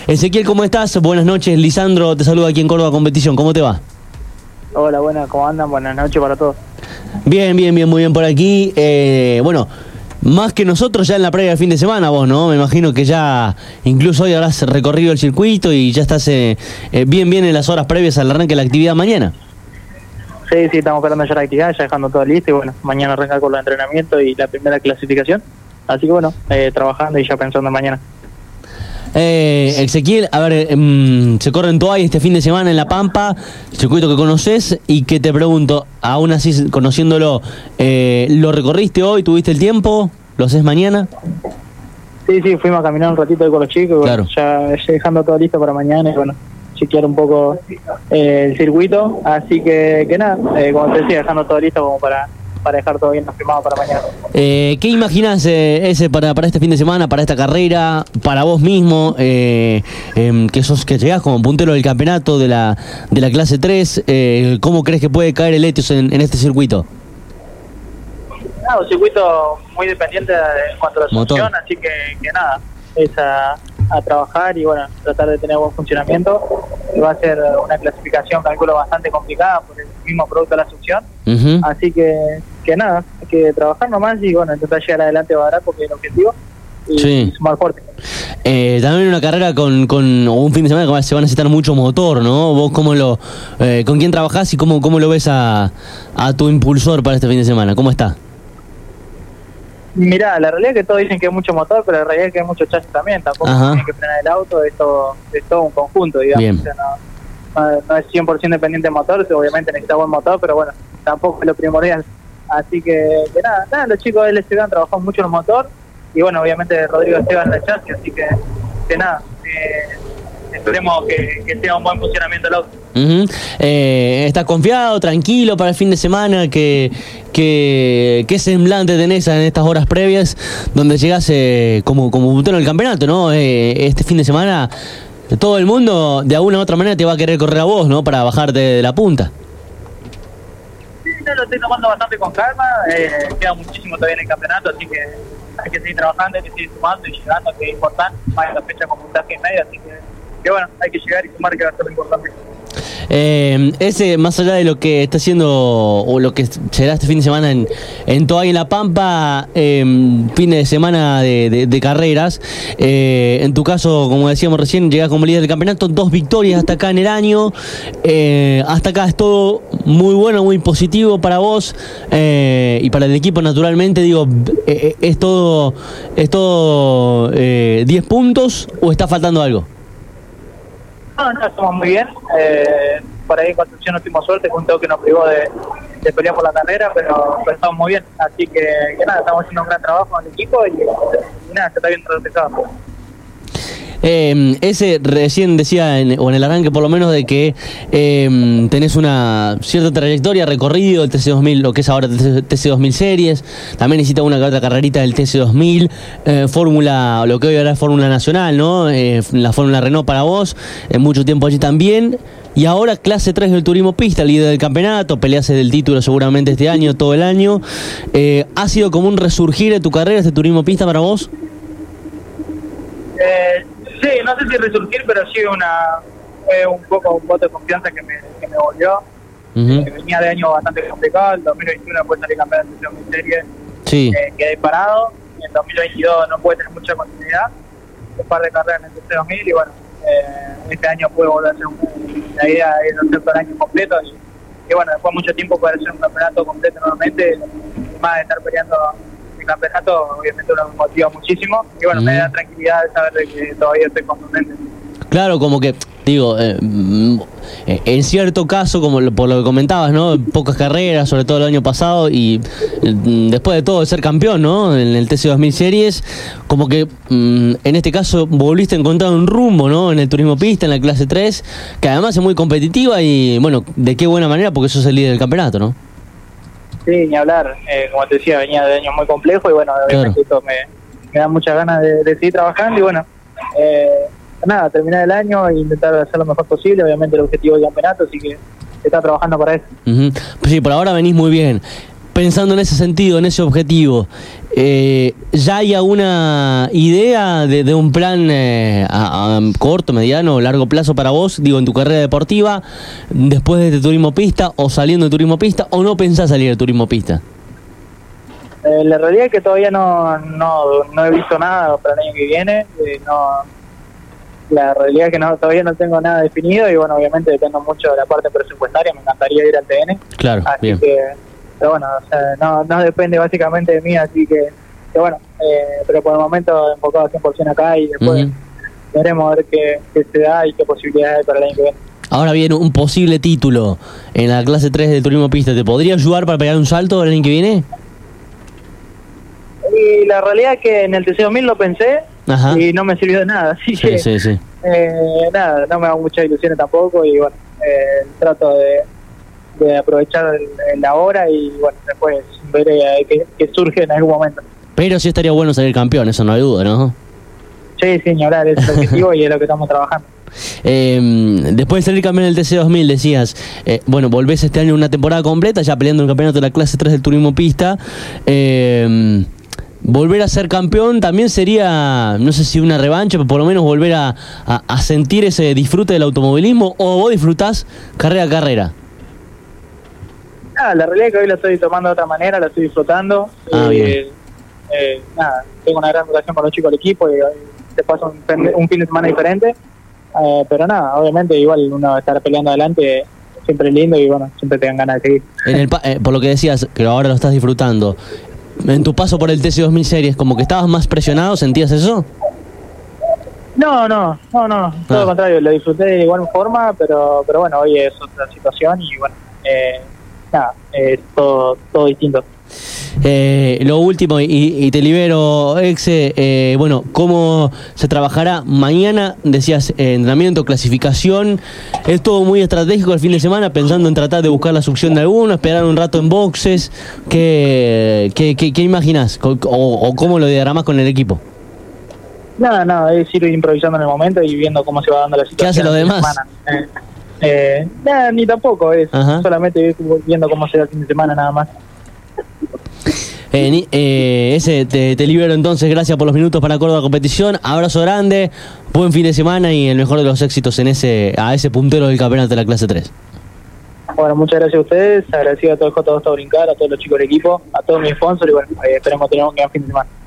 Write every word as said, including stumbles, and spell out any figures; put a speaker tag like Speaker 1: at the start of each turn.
Speaker 1: Ezequiel, ¿cómo estás? Buenas noches, Lisandro, te saluda aquí en Córdoba Competición, ¿cómo te va?
Speaker 2: Hola, buenas, ¿cómo andan? Buenas noches para todos.
Speaker 1: Bien, bien, bien, muy bien por aquí. Eh, bueno, más que nosotros ya en la previa del fin de semana, vos, ¿no? Me imagino que ya incluso hoy habrás recorrido el circuito y ya estás eh, eh, bien, bien en las horas previas al arranque de la actividad mañana.
Speaker 2: Sí, sí, estamos esperando ya la actividad, ya dejando todo listo y bueno, mañana arranca con los entrenamientos y la primera clasificación. Así que bueno, eh, trabajando y ya pensando en mañana.
Speaker 1: Eh, Ezequiel, a ver, eh, se corre en Toay este fin de semana en La Pampa, circuito que conoces y que te pregunto, aún así conociéndolo, eh, ¿lo recorriste hoy? ¿Tuviste el tiempo? ¿Lo haces mañana?
Speaker 2: Sí, sí, fuimos a caminar un ratito ahí con los chicos, y bueno,
Speaker 1: Claro.
Speaker 2: ya, ya dejando todo listo para mañana y bueno, chequear un poco eh, el circuito, así que, que nada, eh, como te decía, dejando todo listo como para, para dejar todo bien firmado para mañana.
Speaker 1: Eh, ¿Qué imaginas eh, ese para, para este fin de semana, para esta carrera, para vos mismo, eh, eh, que sos que llegás como puntero del campeonato de la de la clase tres? Eh, ¿Cómo crees que puede caer el Etios en, en este circuito?
Speaker 2: Ah, un circuito muy dependiente de, en cuanto a la
Speaker 1: Motor.
Speaker 2: solución, así que, que nada, es a, a trabajar y bueno, tratar de tener buen funcionamiento. Va a ser una clasificación, calculo, bastante complicada por el mismo producto de la succión.
Speaker 1: Uh-huh.
Speaker 2: Así que, que nada, hay que trabajar nomás y bueno, intentar llegar adelante barato porque es el objetivo y,
Speaker 1: Sí.
Speaker 2: y sumar fuerte.
Speaker 1: Eh, también una carrera con, con o un fin de semana que se va a necesitar mucho motor, ¿no? ¿Vos cómo lo, eh, con quién trabajás y cómo, cómo lo ves a, a tu impulsor para este fin de semana? ¿Cómo está?
Speaker 2: Mirá, la realidad es que todos dicen que hay mucho motor, pero la realidad es que hay mucho chasis también. Tampoco
Speaker 1: Ajá.
Speaker 2: tienen que frenar el auto, es todo, es todo un conjunto, digamos.
Speaker 1: Bien.
Speaker 2: O sea, no, no, no es cien por ciento dependiente del motor, obviamente necesita buen motor, pero bueno, tampoco es lo primordial. Así que, que nada, nada, los chicos de L S B han trabajado mucho en el motor y bueno, obviamente Rodrigo Esteban en el chasis, así que, que nada, eh, esperemos que, que sea un buen funcionamiento el auto.
Speaker 1: Uh-huh. eh, ¿Estás confiado, tranquilo para el fin de semana? ¿Qué, qué, qué semblante tenés en estas horas previas donde llegás eh, como, como puntero del campeonato, ¿no? Eh, este fin de semana todo el mundo de alguna u otra manera te va a querer correr a vos, ¿no? Para bajarte de la punta.
Speaker 2: Sí, yo lo estoy tomando bastante con calma, eh, queda muchísimo todavía en el campeonato, así que hay que seguir trabajando, hay que seguir sumando y llegando, que es importante, más en la fecha con puntaje en medio, así que, que bueno, hay que llegar y sumar, que va a ser lo importante.
Speaker 1: Eh, ese, más allá de lo que está haciendo o lo que será este fin de semana en, en Toay en La Pampa, eh, fin de semana de, de, de carreras, eh, en tu caso, como decíamos recién, llegás como líder del campeonato, dos victorias hasta acá en el año, eh, hasta acá es todo muy bueno, muy positivo para vos eh, y para el equipo naturalmente, digo, eh, ¿es todo es todo eh, diez puntos o está faltando algo?
Speaker 2: No, no, estamos muy bien. Eh, por ahí en construcción no tuvimos suerte, con un toque que nos privó de, de pelear por la carrera, pero, pero estamos muy bien. Así que, que nada, estamos haciendo un gran trabajo en el equipo y, y nada, se está viendo resultado.
Speaker 1: Eh, ese recién decía, en, o en el arranque por lo menos, de que eh, tenés una cierta trayectoria, recorrido del T C dos mil, lo que es ahora T C dos mil Series, también necesita una que otra carrerita del T C dos mil, eh, Fórmula, lo que hoy ahora es Fórmula Nacional, ¿no? Eh, la Fórmula Renault para vos, eh, mucho tiempo allí también, y ahora clase tres del turismo pista, líder del campeonato, peleaste del título seguramente este año, todo el año. Eh, ¿Ha sido como un resurgir de tu carrera este turismo pista para vos?
Speaker 2: Eh, sí, no sé si resurgir, pero sí una eh, un poco un voto de confianza que me, que me volvió.
Speaker 1: Uh-huh.
Speaker 2: Eh, venía de año bastante complicado, el dos mil veintiuno después salir campeón de dos mil series,
Speaker 1: Sí.
Speaker 2: eh, quedé parado, en el dos mil veintidós no pude tener mucha continuidad, un par de carreras en el T C dos mil y bueno, eh, este año pude volver a hacer un, la idea es hacer todo el año completo y, y bueno, después de mucho tiempo poder hacer un campeonato completo nuevamente, más de estar peleando el campeonato, obviamente uno me motiva muchísimo y bueno, uh-huh. me da tranquilidad de saber de que todavía estoy contundente. Claro,
Speaker 1: como que, digo, eh, en cierto caso, como lo, por lo que comentabas, ¿no? Pocas carreras, sobre todo el año pasado, y eh, después de todo de ser campeón, ¿no? En el T C dos mil Series, como que mm, en este caso volviste a encontrar un rumbo, ¿no? En el turismo pista, en la clase tres, que además es muy competitiva y, bueno, de qué buena manera, porque sos el líder del campeonato, ¿no?
Speaker 2: Sí, ni hablar. Eh, como te decía, venía de años muy complejos y bueno, obviamente claro. Esto me, me da muchas ganas de, de seguir trabajando y bueno, eh, nada, terminar el año e intentar hacer lo mejor posible, obviamente el objetivo del campeonato, así que está trabajando para eso.
Speaker 1: Uh-huh. Sí, por ahora venís muy bien. pensando en ese sentido, en ese objetivo, eh, ¿ya hay alguna idea de, de un plan eh, a, a corto, mediano o largo plazo para vos, digo, en tu carrera deportiva, después de este turismo pista o saliendo de turismo pista, o no pensás salir de turismo pista?
Speaker 2: Eh, la realidad es que todavía no, no, no he visto nada para el año que viene. Eh, no, la realidad es que no, todavía no tengo nada definido y bueno, obviamente dependo mucho de la parte presupuestaria. Me encantaría ir al T N.
Speaker 1: Claro,
Speaker 2: así
Speaker 1: bien.
Speaker 2: que, pero bueno, o sea, no, no depende básicamente de mí, así que, que bueno, eh, pero por el momento enfocado cien por ciento acá y después
Speaker 1: Uh-huh.
Speaker 2: veremos a ver qué, qué se da y qué posibilidades hay para el año que viene.
Speaker 1: Ahora bien, un posible título en la clase tres del turismo pista, ¿te podría ayudar para pegar un salto el año que viene?
Speaker 2: Y la realidad es que en el T C dos mil lo pensé. Ajá. Y no me sirvió de nada, así
Speaker 1: sí,
Speaker 2: que
Speaker 1: sí, sí.
Speaker 2: Eh, nada, no me hago muchas ilusiones tampoco y bueno, eh, trato de, de aprovechar el, el ahora y bueno, después veré qué, qué surge en algún momento.
Speaker 1: Pero sí estaría bueno salir campeón, eso no hay duda, ¿no?
Speaker 2: Sí, sí, ni hablar, es el objetivo y es lo que estamos trabajando.
Speaker 1: Eh, después de salir campeón del T C dos mil, decías, eh, bueno, volvés este año una temporada completa, ya peleando el campeonato de la clase tres del turismo pista. Eh, volver a ser campeón también sería, no sé si una revancha, pero por lo menos volver a, a, a sentir ese disfrute del automovilismo, o vos disfrutás carrera a carrera.
Speaker 2: Ah, la realidad es que hoy lo estoy tomando de otra manera, lo estoy disfrutando.
Speaker 1: Ah,
Speaker 2: eh,
Speaker 1: bien.
Speaker 2: Eh, nada, tengo una gran relación con los chicos del equipo y eh, te paso un, un fin de semana diferente. Eh, pero nada, obviamente igual uno estar peleando adelante siempre es lindo y bueno, siempre te dan ganas de seguir.
Speaker 1: En el pa eh, por lo que decías, que ahora lo estás disfrutando, en tu paso por el T C dos mil Series, ¿como que estabas más presionado? ¿Sentías eso?
Speaker 2: No, no, no, no, todo
Speaker 1: ah.
Speaker 2: lo contrario, lo disfruté de igual forma, pero pero bueno, hoy es otra situación y bueno, eh, nada, es todo, todo distinto.
Speaker 1: Eh, lo último, y, y te libero, Exe, eh, bueno, ¿cómo se trabajará mañana? Decías, eh, entrenamiento, clasificación, es todo muy estratégico el fin de semana, pensando en tratar de buscar la succión de alguno, esperar un rato en boxes, ¿qué, qué, qué, qué imaginás? O, o cómo lo diagramás con el equipo?
Speaker 2: Nada, nada, es ir improvisando en el momento y viendo cómo se va dando la situación.
Speaker 1: ¿Qué hacen los demás?
Speaker 2: Eh, eh, nada, ni tampoco, es Ajá. solamente ir viendo cómo se da el fin de semana nada más.
Speaker 1: Eh, eh, ese te, te libero entonces, gracias por los minutos para Córdoba Competición, abrazo grande, buen fin de semana y el mejor de los éxitos en ese a ese puntero del campeonato de la clase tres.
Speaker 2: Bueno, muchas gracias a ustedes, agradecido a todo el J dos Brincar, a todos los chicos del equipo, a todos mis sponsors y bueno, eh, esperemos tener un gran fin de semana.